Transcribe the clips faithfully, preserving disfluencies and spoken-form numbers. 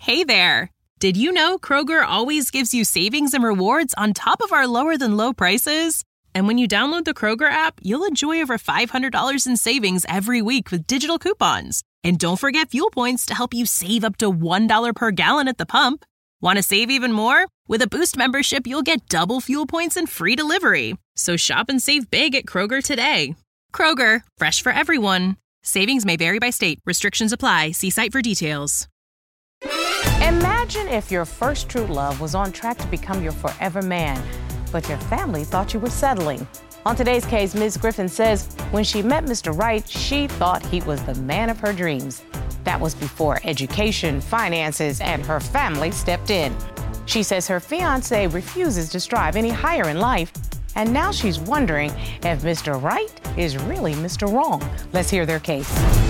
Hey there! Did you know Kroger always gives you savings and rewards on top of our lower-than-low prices? And when you download the Kroger app, you'll enjoy over five hundred dollars in savings every week with digital coupons. And don't forget fuel points to help you save up to one dollar per gallon at the pump. Want to save even more? With a Boost membership, you'll get double fuel points and free delivery. So shop and save big at Kroger today. Kroger, fresh for everyone. Savings may vary by state. Restrictions apply. See site for details. Imagine if your first true love was on track to become your forever man, but your family thought you were settling. On today's case, Miz Griffin says when she met Mister Wright, she thought he was the man of her dreams. That was before education, finances, and her family stepped in. She says her fiancé refuses to strive any higher in life, and now she's wondering if Mister Wright is really Mister Wrong. Let's hear their case.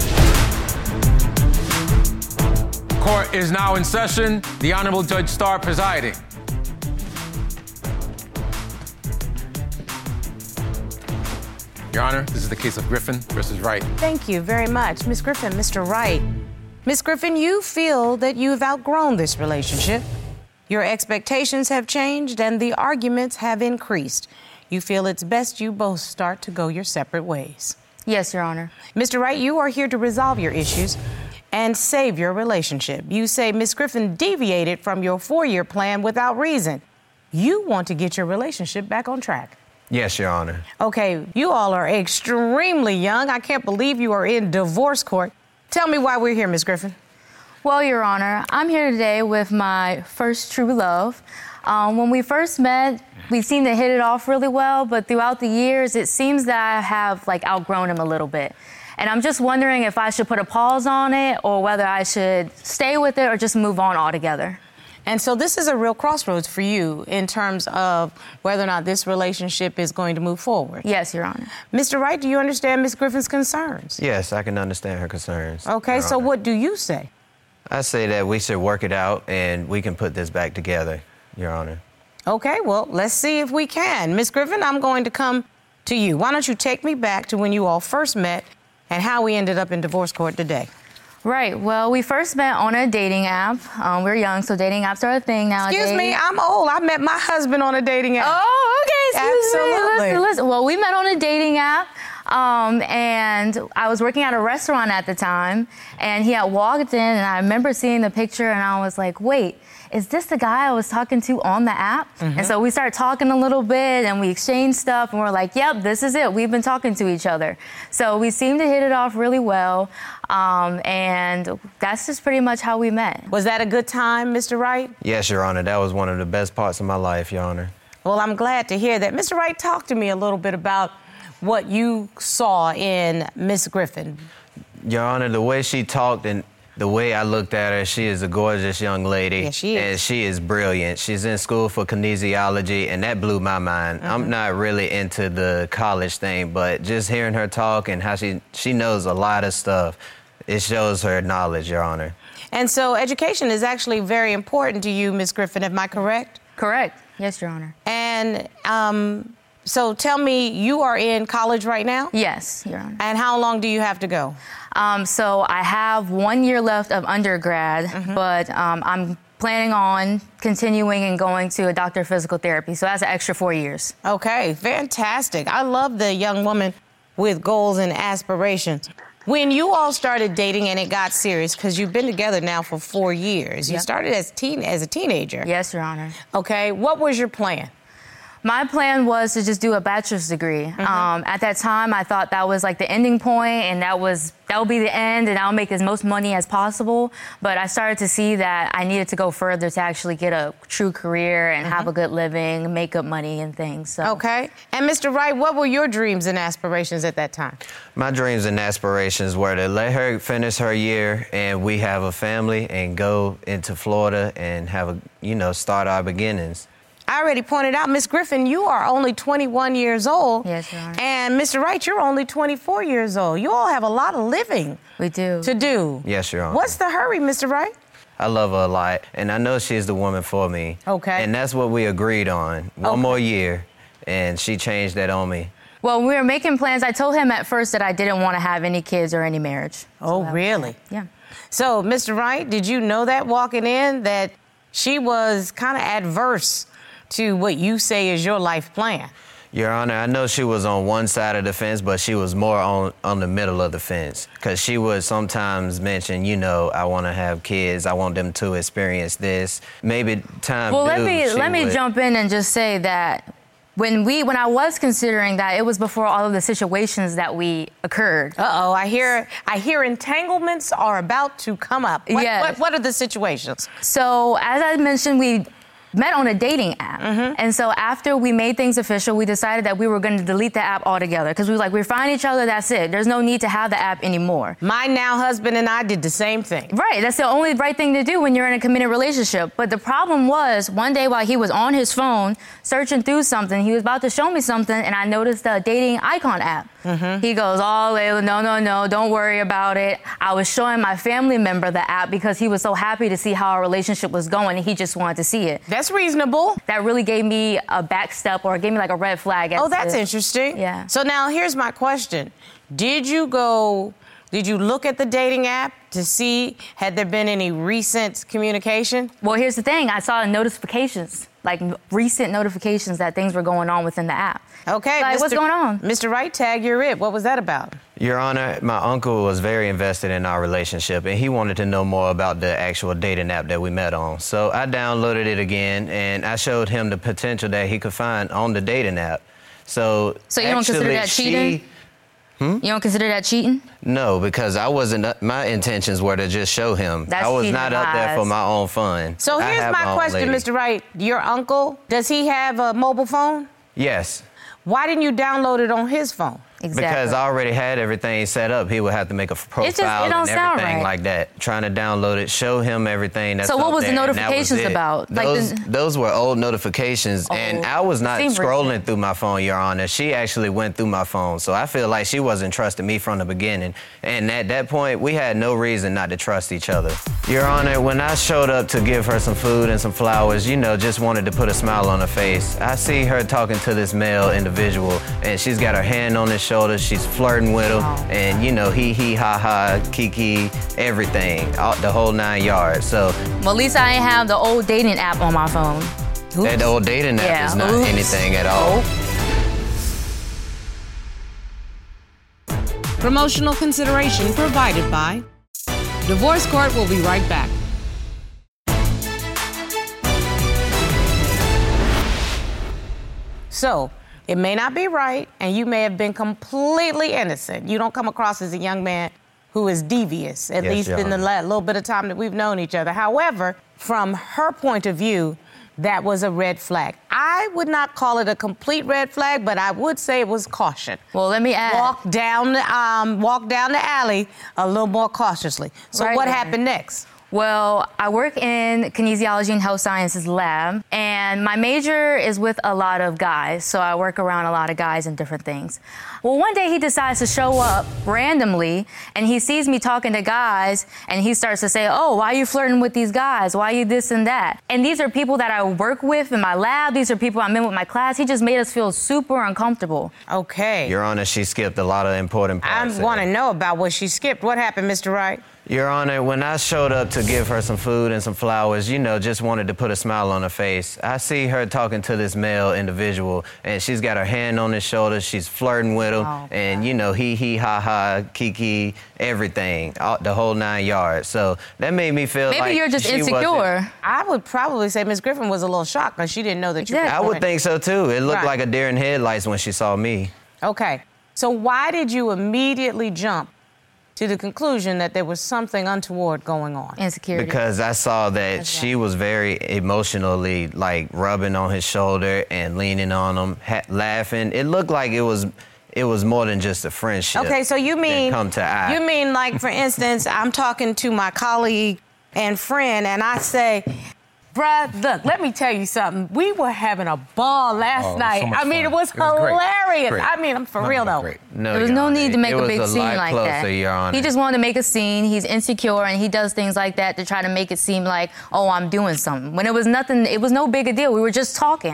Court is now in session. The Honorable Judge Starr presiding. Your Honor, this is the case of Griffin versus Wright. Thank you very much. Miz Griffin, Mister Wright. Miz Griffin, you feel that you've outgrown this relationship. Your expectations have changed and the arguments have increased. You feel it's best you both start to go your separate ways. Yes, Your Honor. Mister Wright, you are here to resolve your issues and save your relationship. You say Miz Griffin deviated from your four-year plan without reason. You want to get your relationship back on track. Yes, Your Honor. Okay, you all are extremely young. I can't believe you are in divorce court. Tell me why we're here, Miz Griffin. Well, Your Honor, I'm here today with my first true love. Um, when we first met, we seemed to hit it off really well, but throughout the years, it seems that I have, like, outgrown him a little bit. And I'm just wondering if I should put a pause on it or whether I should stay with it or just move on altogether. And so this is a real crossroads for you in terms of whether or not this relationship is going to move forward. Yes, Your Honor. Mister Wright, do you understand Miz Griffin's concerns? Yes, I can understand her concerns. Okay, so what do you say? I say that we should work it out and we can put this back together, Your Honor. Okay, well, let's see if we can. Miz Griffin, I'm going to come to you. Why don't you take me back to when you all first met and how we ended up in divorce court today? Right. Well, we first met on a dating app. Um, we're young, so dating apps are a thing nowadays. Excuse me, I'm old. I met my husband on a dating app. Oh, okay. Excuse Absolutely. me. Listen, listen. Well, we met on a dating app, um, and I was working at a restaurant at the time, and he had walked in, and I remember seeing the picture, and I was like, wait, is this the guy I was talking to on the app? Mm-hmm. And so we started talking a little bit and we exchanged stuff and we're like, yep, this is it. We've been talking to each other. So we seemed to hit it off really well. Um, and that's just pretty much how we met. Was that a good time, Mister Wright? Yes, Your Honor. That was one of the best parts of my life, Your Honor. Well, I'm glad to hear that. Mister Wright, talk to me a little bit about what you saw in Miss Griffin. Your Honor, the way she talked and the way I looked at her, she is a gorgeous young lady. Yes, she is. And she is brilliant. She's in school for kinesiology, and that blew my mind. Mm-hmm. I'm not really into the college thing, but just hearing her talk and how she, she knows a lot of stuff, it shows her knowledge, Your Honor. And so education is actually very important to you, Miss Griffin, am I correct? Correct. Yes, Your Honor. And um, so tell me, you are in college right now? Yes, Your Honor. And how long do you have to go? Um, so I have one year left of undergrad, mm-hmm. but um, I'm planning on continuing and going to a doctor of physical therapy. So that's an extra four years. Okay, fantastic. I love the young woman with goals and aspirations. When you all started dating and it got serious, because you've been together now for four years, you yep. started as teen as a teenager. Yes, Your Honor. Okay, what was your plan? My plan was to just do a bachelor's degree. Mm-hmm. Um, at that time, I thought that was like the ending point, and that was that would be the end, and I'll make as most money as possible. But I started to see that I needed to go further to actually get a true career and mm-hmm. have a good living, make up money and things. So. Okay. And Mister Wright, what were your dreams and aspirations at that time? My dreams and aspirations were to let her finish her year and we have a family and go into Florida and have a, you know, start our beginnings. I already pointed out, Miss Griffin, you are only twenty-one years old. Yes, Your Honor. And Mister Wright, you're only twenty-four years old. You all have a lot of living. We do. To do. Yes, Your Honor. What's the hurry, Mister Wright? I love her a lot, and I know she's the woman for me. Okay. And that's what we agreed on. One okay. more year, and she changed that on me. Well, when we were making plans, I told him at first that I didn't want to have any kids or any marriage. Oh, so really? Yeah. So, Mister Wright, did you know that walking in that she was kind of adverse to what you say is your life plan? Your Honor, I know she was on one side of the fence, but she was more on, on the middle of the fence. Because she would sometimes mention, you know, I want to have kids. I want them to experience this. Maybe time Well, due, let me let me would... jump in and just say that when we when I was considering that, it was before all of the situations that we occurred. Uh-oh, I hear I hear entanglements are about to come up. What, Yes. what, what are the situations? So, as I mentioned, we met on a dating app. Mm-hmm. And so after we made things official, we decided that we were going to delete the app altogether because we were like, we find each other, that's it. There's no need to have the app anymore. My now husband and I did the same thing. Right. That's the only right thing to do when you're in a committed relationship. But the problem was, one day while he was on his phone searching through something, he was about to show me something, and I noticed the dating icon app. Mm-hmm. He goes, oh, Layla, no, no, no, don't worry about it. I was showing my family member the app because he was so happy to see how our relationship was going, and he just wanted to see it. That's reasonable. That really gave me a back step, or gave me like a red flag. Oh, that's to, interesting. Yeah. So now here's my question. Did you go, did you look at the dating app to see, had there been any recent communication? Well, here's the thing. I saw notifications, like recent notifications that things were going on within the app. Okay. Like, what's going on? Mister Wright, tag, you're it. What was that about? Your Honor, my uncle was very invested in our relationship, and he wanted to know more about the actual dating app that we met on. So I downloaded it again, and I showed him the potential that he could find on the dating app. So, So you don't consider that she, cheating? Hmm? You don't consider that cheating? No, because I wasn't. My intentions were to just show him. That's I was cheating not up there lies. for my own fun. So I here's have my own question, lady. Mister Wright. Your uncle, does he have a mobile phone? Yes. Why didn't you download it on his phone? Exactly. Because I already had everything set up. He would have to make a profile It just- it don't and sound everything right. like that. Trying to download it, show him everything that's So what up was the there, and that notifications it. about? Like Those, the- those were old notifications, and Oh, I was not seemed scrolling recent. through my phone, Your Honor. She actually went through my phone, so I feel like she wasn't trusting me from the beginning. And at that point, we had no reason not to trust each other. Your Honor, when I showed up to give her some food and some flowers, you know, just wanted to put a smile on her face, I see her talking to this male individual, and she's got her hand on his shoulder. She's flirting with him, Oh. and, you know, he, he, ha, ha, kiki, everything, all, the whole nine yards. So Well, at least I ain't have the old dating app on my phone. that old dating app Yeah, is not oops. anything at all. Promotional consideration provided by Divorce Court will be right back. So, it may not be right, and you may have been completely innocent. You don't come across as a young man who is devious, at Yes, least Your in the Honor. la- little bit of time that we've known each other. However, from her point of view, that was a red flag. I would not call it a complete red flag, but I would say it was caution. Well, let me add. Walk down the um, walk down the alley a little more cautiously. So Right what there. happened next? Well, I work in kinesiology and health sciences lab, and my major is with a lot of guys, so I work around a lot of guys and different things. Well, one day he decides to show up randomly, and he sees me talking to guys, and he starts to say, oh, why are you flirting with these guys? Why are you this and that? And these are people that I work with in my lab. These are people I'm in with my class. He just made us feel super uncomfortable. Okay. Your Honor, she skipped a lot of important I parts. want to there. know about what she skipped. What happened, Mister Wright? Your Honor, when I showed up to give her some food and some flowers, you know, just wanted to put a smile on her face, I see her talking to this male individual, and she's got her hand on his shoulder, she's flirting with him, Oh, and, you know, he, he, ha, ha, kiki, everything, all, the whole nine yards. So that made me feel Maybe like you're just she wasn't- insecure. I would probably say Miss Griffin was a little shocked because she didn't know that you Exactly. I were would think so, too. It looked Right. like a deer in headlights when she saw me. Okay. So why did you immediately jump to the conclusion that there was something untoward going on? Insecurity. Because I saw that That's she right. was very emotionally, like, rubbing on his shoulder and leaning on him, ha- laughing. It looked like it was it was more than just a friendship. Okay, so you than mean come to eye. you mean like, for instance, I'm talking to my colleague and friend, and I say, "Bruh, look, let me tell you something. We were having a ball last Oh, it was night. so much I mean, fun. it was It was great. hilarious. Great. I mean, I'm for Nothing real but though. great. No, There was Your no Honor. need to make it a was big a scene lot like closer, that. Your Honor. He just wanted to make a scene. He's insecure, and he does things like that to try to make it seem like, oh, I'm doing something. When it was nothing, it was no big a deal. We were just talking.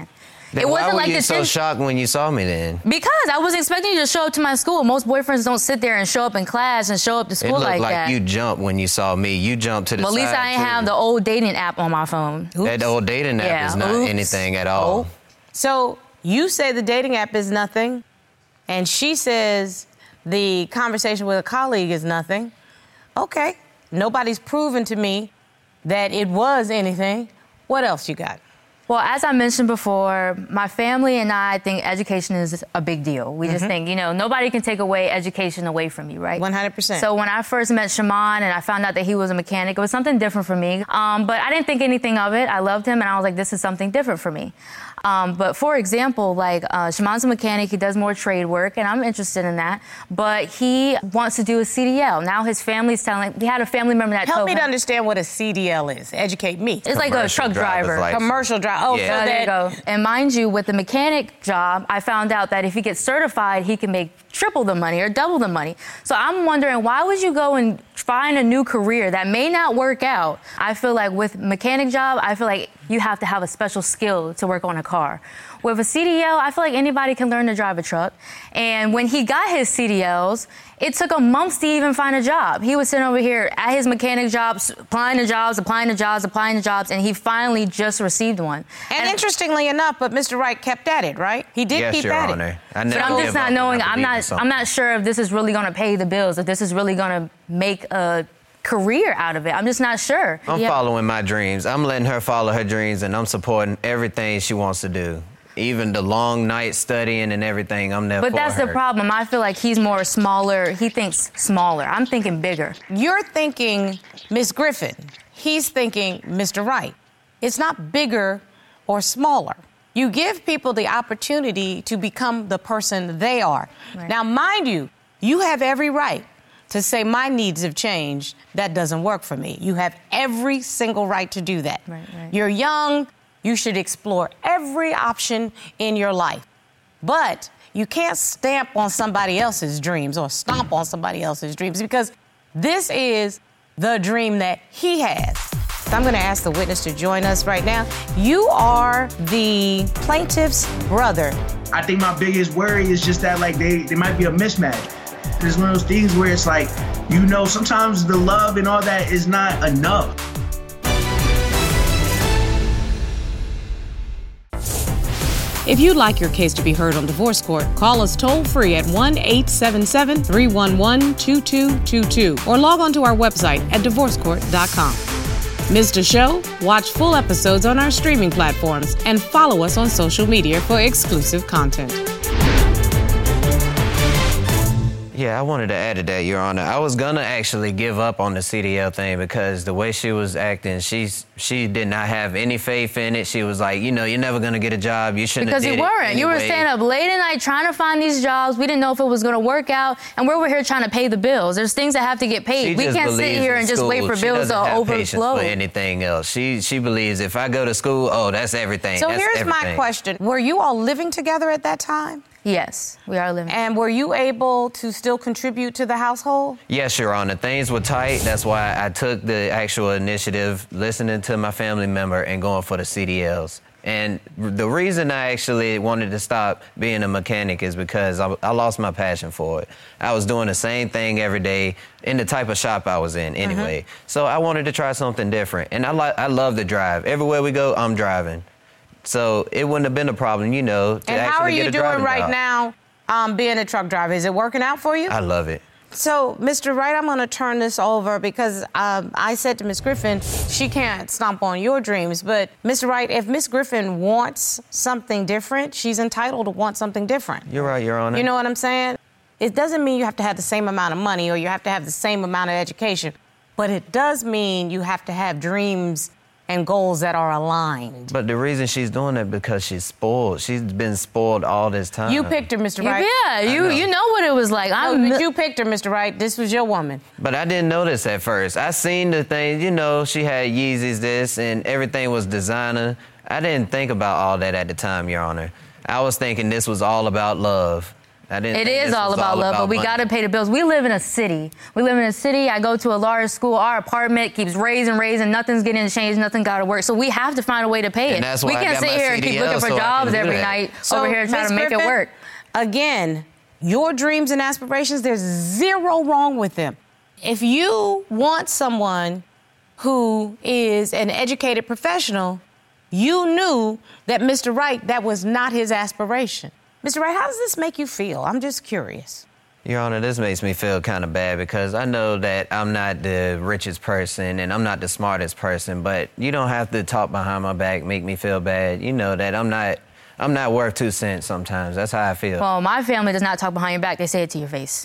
Then it why wasn't were like you the so ten- shocked when you saw me then? Because I wasn't expecting you to show up to my school. Most boyfriends don't sit there and show up in class and show up to It school looked like, like that. you jumped when you saw me. You jumped to the Well, at side, least I didn't too. have the old dating app on my phone. That old dating app Yeah, is not oops. anything at all. Oh. So you say the dating app is nothing, and she says the conversation with a colleague is nothing. Okay, nobody's proven to me that it was anything. What else you got? Well, as I mentioned before, my family and I think education is a big deal. We Mm-hmm. just think, you know, nobody can take away education away from you, right? one hundred percent. So when I first met Shaman and I found out that he was a mechanic, it was something different for me. Um, but I didn't think anything of it. I loved him, and I was like, this is something different for me. Um, but for example, like uh, Shaman's a mechanic, he does more trade work, and I'm interested in that. But he wants to do a C D L. Now his family's telling, he had a family member that Help told me to him. understand what a C D L is. Educate me. It's like a Commercial truck driver's driver. license. Commercial drive. Oh, Yeah. so Uh, there you that go. And mind you, with the mechanic job, I found out that if he gets certified, he can make triple the money or double the money. So I'm wondering, why would you go and find a new career that may not work out? I feel like with mechanic job, I feel like you have to have a special skill to work on a car. With a C D L, I feel like anybody can learn to drive a truck. And when he got his C D Ls, it took him months to even find a job. He was sitting over here at his mechanic jobs, applying to jobs, applying to jobs, applying to jobs, and he finally just received one. And, interestingly enough, but Mister Wright kept at it, right? He did Yes, keep Your at Honor. it. I But never I'm give just up not when I knowing. I'm believe in not. something. I'm not sure if this is really going to pay the bills. If this is really going to make a career out of it. I'm just not sure. I'm Yeah. following my dreams. I'm letting her follow her dreams, and I'm supporting everything she wants to do. Even the long night studying and everything, I'm there But for that's her. the problem. I feel like he's more smaller. He thinks smaller. I'm thinking bigger. You're thinking Miss Griffin. He's thinking Mister Wright. It's not bigger or smaller. You give people the opportunity to become the person they are. Right. Now, mind you, you have every right to say my needs have changed. That doesn't work for me. You have every single right to do that. Right, right. You're young. You should explore every option in your life. But you can't stamp on somebody else's dreams or stomp on somebody else's dreams, because this is the dream that he has. So I'm going to ask the witness to join us right now. You are the plaintiff's brother. I think my biggest worry is just that, like, they, they might be a mismatch. It's one of those things where it's like, you know, sometimes the love and all that is not enough. If you'd like your case to be heard on Divorce Court, call us toll-free at one eight seven seven, three one one, two two two two or log on to our website at divorce court dot com. Missed a show? Watch full episodes on our streaming platforms and follow us on social media for exclusive content. Yeah, I wanted to add to that, Your Honor. I was gonna actually give up on the C D L thing because the way she was acting, she's she did not have any faith in it. She was like, you know, you're never gonna get a job. You shouldn't Because have you did weren't. it You were anyway. staying up late at night trying to find these jobs. We didn't know if it was going to work out. And we're over here trying to pay the bills. There's things that have to get paid. She we just can't sit believes here in and just wait school. for She bills to doesn't have patience overflow. for anything else. She she believes if I go to school, oh, that's everything. So That's here's my everything. question. Were you all living together at that time? Yes, we are living. And were you able to still contribute to the household? Yes, Your Honor. Things were tight. That's why I took the actual initiative, listening to my family member and going for the C D Ls. And the reason I actually wanted to stop being a mechanic is because I, I lost my passion for it. I was doing the same thing every day in the type of shop I was in anyway. So I wanted to try something different. And I, li- I love to drive. Everywhere we go, I'm driving. So it wouldn't have been a problem, you know, to And actually how are get you a doing driving right job. now um, being a truck driver? Is it working out for you? I love it. So, Mister Wright, I'm going to turn this over because um, I said to Miss Griffin, she can't stomp on your dreams. But, Mister Wright, if Miss Griffin wants something different, she's entitled to want something different. You're right, Your Honor. You know what I'm saying? It doesn't mean you have to have the same amount of money or you have to have the same amount of education. But it does mean you have to have dreams and goals that are aligned. But the reason she's doing it because she's spoiled. She's been spoiled all this time. You picked her, Mister Wright. Yeah, you know. you know what it was like. No, I'm but you picked her, Mister Wright. This was your woman. But I didn't notice at first. I seen the thing, you know, she had Yeezys this and everything was designer. I didn't think about all that at the time, Your Honor. I was thinking this was all about love. I didn't It think is this all was about all love, about but we money. got to pay the bills. We live in a city. We live in a city. I go to a large school. Our apartment keeps raising, raising. Nothing's getting changed. Nothing got to work. So we have to find a way to pay it. And that's we why I can't got sit my here and keep C D L looking for so I can jobs do every that. night So, over here trying Miz to make Griffin, it work. Again, your dreams and aspirations, there's zero wrong with them. If you want someone who is an educated professional, you knew that Mister Wright, that was not his aspiration. Mister Wright, how does this make you feel? I'm just curious. Your Honor, this makes me feel kind of bad because I know that I'm not the richest person and I'm not the smartest person, but you don't have to talk behind my back, make me feel bad. You know that I'm not I'm not worth two cents sometimes. That's how I feel. Well, my family does not talk behind your back. They say it to your face.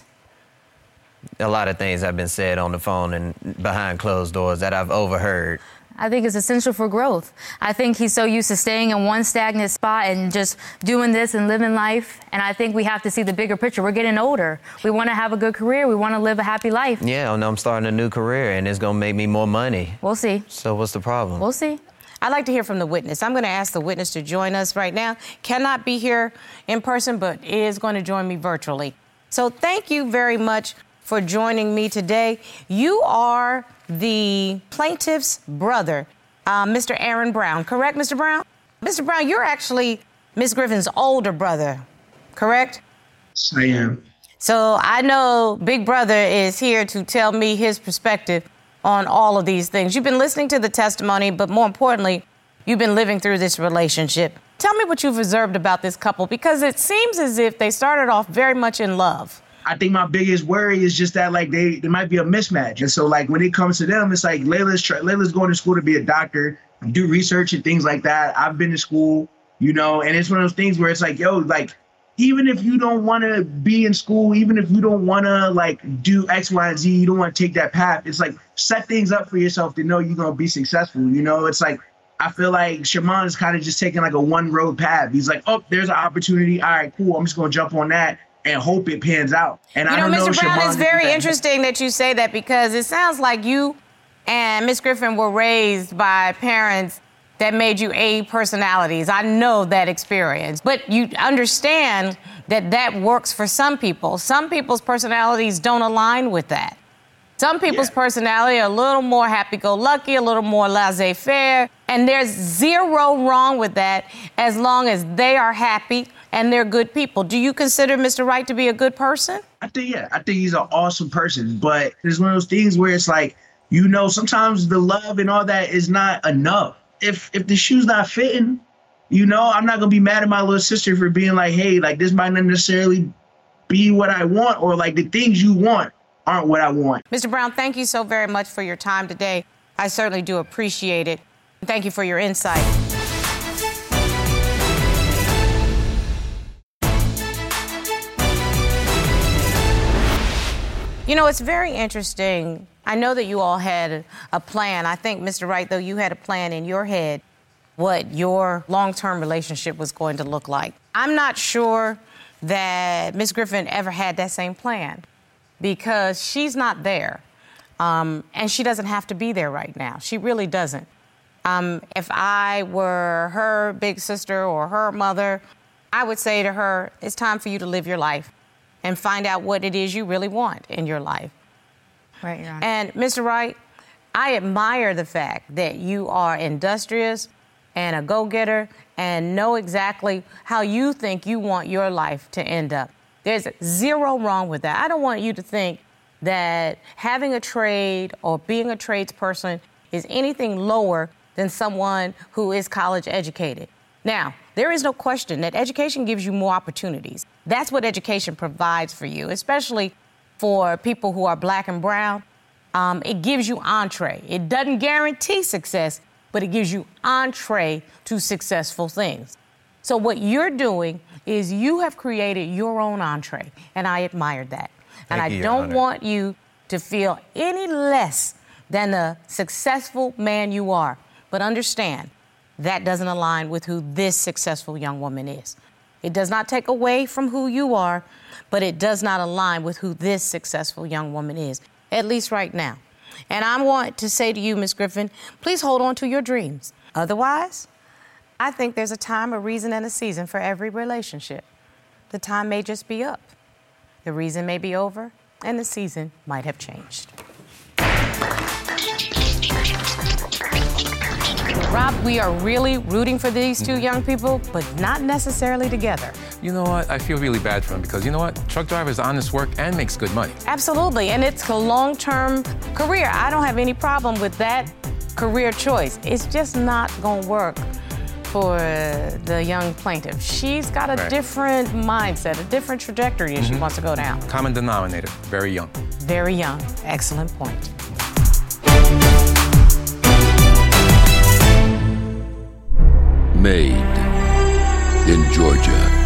A lot of things have been said on the phone and behind closed doors that I've overheard. I think it's essential for growth. I think he's so used to staying in one stagnant spot and just doing this and living life. And I think we have to see the bigger picture. We're getting older. We want to have a good career. We want to live a happy life. Yeah, and I'm starting a new career and it's going to make me more money. We'll see. So what's the problem? We'll see. I'd like to hear from the witness. I'm going to ask the witness to join us right now. Cannot be here in person, but is going to join me virtually. So thank you very much for joining me today. You are the plaintiff's brother, uh, Mister Aaron Brown, correct, Mister Brown? Mister Brown, you're actually Miz Griffin's older brother, correct? Yes, I am. So I know Big Brother is here to tell me his perspective on all of these things. You've been listening to the testimony, but more importantly, you've been living through this relationship. Tell me what you've observed about this couple, because it seems as if they started off very much in love. I think my biggest worry is just that like they there might be a mismatch, and so like when it comes to them, it's like Layla's try, Layla's going to school to be a doctor, do research and things like that. I've been to school, you know, and it's one of those things where it's like, yo, like even if you don't want to be in school, even if you don't want to like do X, Y, and Z, you don't want to take that path. It's like set things up for yourself to know you're gonna be successful. You know, it's like I feel like Sherman is kind of just taking like a one road path. He's like, oh, there's an opportunity. All right, cool. I'm just gonna jump on that and hope it pans out. And You I know, don't know, Mister Brown, Sherman, it's very interesting that you say that, because it sounds like you and Miss Griffin were raised by parents that made you A personalities. I know that experience. But you understand that that works for some people. Some people's personalities don't align with that. Some people's Yeah. personality are a little more happy-go-lucky, a little more laissez-faire, and there's zero wrong with that as long as they are happy and they're good people. Do you consider Mister Wright to be a good person? I think, yeah, I think he's an awesome person, but it's one of those things where it's like, you know, sometimes the love and all that is not enough. If if the shoe's not fitting, you know, I'm not gonna be mad at my little sister for being like, hey, like this might not necessarily be what I want, or like the things you want aren't what I want. Mister Brown, thank you so very much for your time today. I certainly do appreciate it. Thank you for your insight. You know, it's very interesting. I know that you all had a plan. I think, Mister Wright, though, you had a plan in your head what your long-term relationship was going to look like. I'm not sure that Miz Griffin ever had that same plan, because she's not there. Um, and she doesn't have to be there right now. She really doesn't. Um, if I were her big sister or her mother, I would say to her, it's time for you to live your life and find out what it is you really want in your life. Right, Your Honor. And Mister Wright, I admire the fact that you are industrious and a go-getter and know exactly how you think you want your life to end up. There's zero wrong with that. I don't want you to think that having a trade or being a tradesperson is anything lower than someone who is college educated. Now, there is no question that education gives you more opportunities. That's what education provides for you, especially for people who are black and brown. Um, it gives you entree. It doesn't guarantee success, but it gives you entree to successful things. So what you're doing is you have created your own entree, and I admire that. And Thank I you, Your don't Honor. want you to feel any less than the successful man you are. But understand, that doesn't align with who this successful young woman is. It does not take away from who you are, but it does not align with who this successful young woman is, at least right now. And I want to say to you, Miz Griffin, please hold on to your dreams. Otherwise, I think there's a time, a reason, and a season for every relationship. The time may just be up. The reason may be over, and the season might have changed. Rob, we are really rooting for these two young people, but not necessarily together. You know what? I feel really bad for them because you know what? Truck driver is honest work and makes good money. Absolutely, and it's a long-term career. I don't have any problem with that career choice. It's just not gonna work for the young plaintiff. She's got a right. different mindset, a different trajectory mm-hmm. she wants to go down. Common denominator, very young. Very young, excellent point. Made in Georgia.